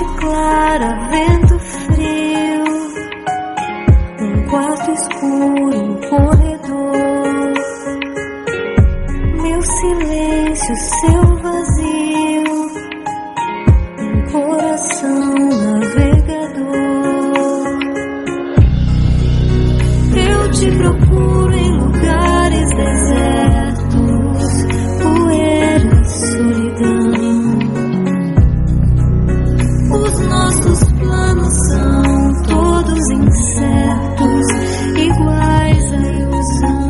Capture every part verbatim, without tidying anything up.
Noite clara, vento frio, um quarto escuro, um corredor. Meu silêncio, seu vazio, um coração navegador. Eu te procuro em lugares desertos, poeira, solidão. Os nossos planos são todos incertos, iguais à ilusão.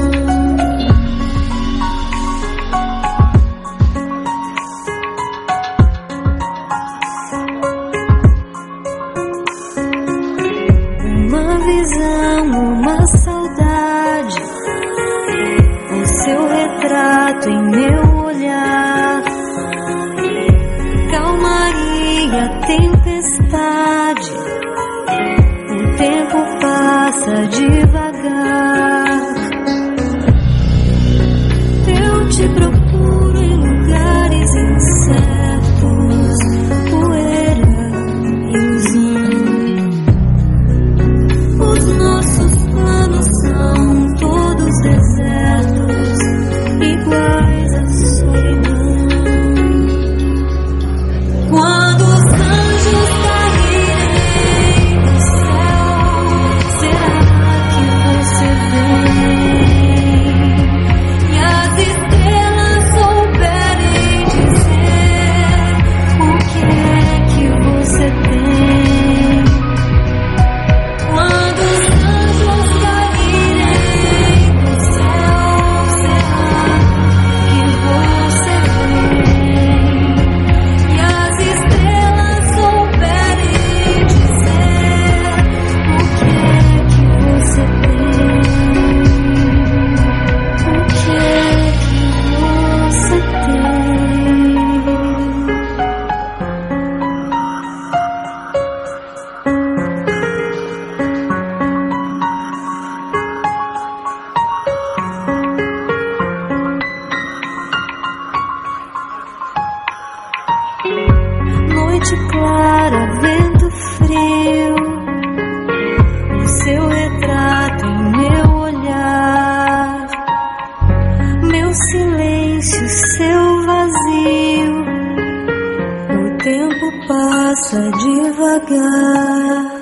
Uma visão, uma saudade, o seu retrato em meu olhar. Calmaria, tempestade, o tempo passa devagar. Eu te procuro em lugares incertos, poeira, ilusão. Os nossos planos são todos desertos, iguais à solidão. Quando os anjos caírem do céu, será que você vem? E as estrelas souberem dizer o que é que você tem? Quando os anjos caírem do céu, será que você vem? E as estrelas souberem dizer o que é que você tem? O que é que você tem? Noite clara, vento frio, o seu retrato em meu olhar. Meu silêncio, seu vazio, o tempo passa devagar.